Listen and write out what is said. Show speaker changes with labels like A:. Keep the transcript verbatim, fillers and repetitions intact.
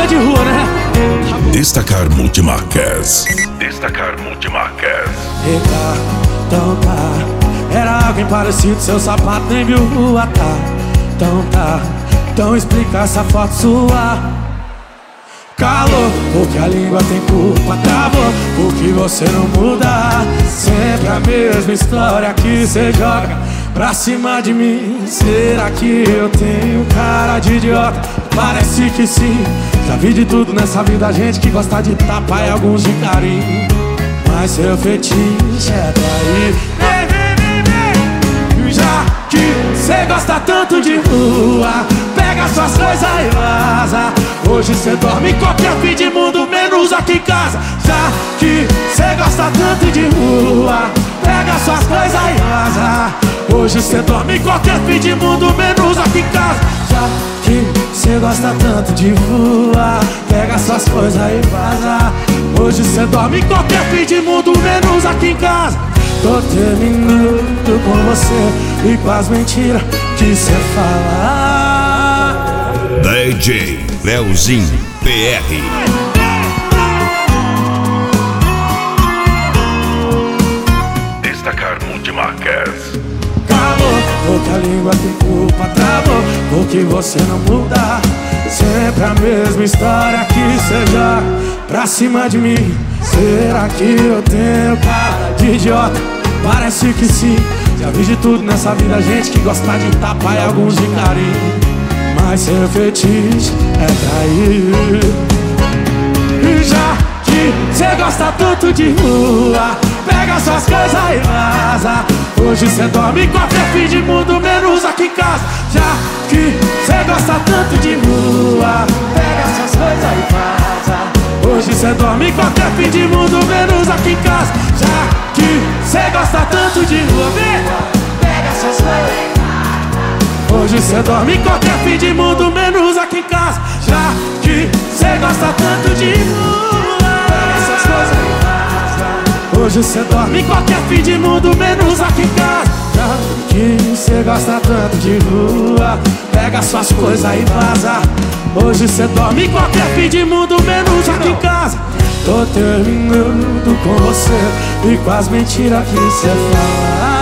A: gosta de rua, né?
B: Destacar Multimarcas. Destacar Multimarcas.
A: Eita, então tá. Era alguém parecido, seu sapato nem viu rua, tá? Então tá, então explica essa foto sua. Calou, porque a língua tem culpa, travou, porque você não muda. Sempre a mesma história que cê joga pra cima de mim. Será que eu tenho cara de idiota? Parece que sim. Já vi de tudo nessa vida, gente que gosta de tapa e alguns de carinho. Mas seu fetiche é trair. Vem, vem, vem, vem. Já que cê gosta tanto de rua, pega suas coisas e vaza. Hoje cê dorme em qualquer fim de mundo, menos aqui em casa. Já que cê gosta tanto de rua, pega suas coisas e vaza. Hoje cê dorme em qualquer fim de mundo, menos aqui em casa. Já que cê gosta tanto de rua, pega suas coisas e vaza. Hoje cê dorme em qualquer fim de mundo, menos aqui em casa. Tô terminando com você e com as mentiras que cê fala.
B: D J Leozinho P R. Destacar Multimarcas.
A: Calou, porque a língua tem culpa, travou, porque você não muda. Sempre a mesma história que cê joga pra cima de mim. Será que eu tenho cara de idiota? Parece que sim. Já vi de tudo nessa vida, gente que gosta de tapa e alguns de carinho. Mas seu fetiche é trair. E já que cê gosta tanto de rua, pega suas coisas e vaza. Hoje cê dorme em qualquer fim de mundo, menos aqui em casa. Já que cê gosta tanto de rua, pega suas coisas e vaza. Hoje cê dorme em qualquer fim de mundo, menos aqui em casa. Já que cê gosta tanto de rua, vem, pega suas coisas e vaza. Hoje cê dorme em qualquer fim de mundo, menos aqui em casa. Já que cê gosta tanto de rua, pega suas coisas e vaza. Hoje cê dorme em qualquer fim de mundo, menos aqui em casa. Já que cê gosta tanto de rua, pega suas coisas e vaza. Hoje cê dorme em qualquer fim de mundo, menos aqui em casa. Tô terminando com você e com as mentiras que cê fala.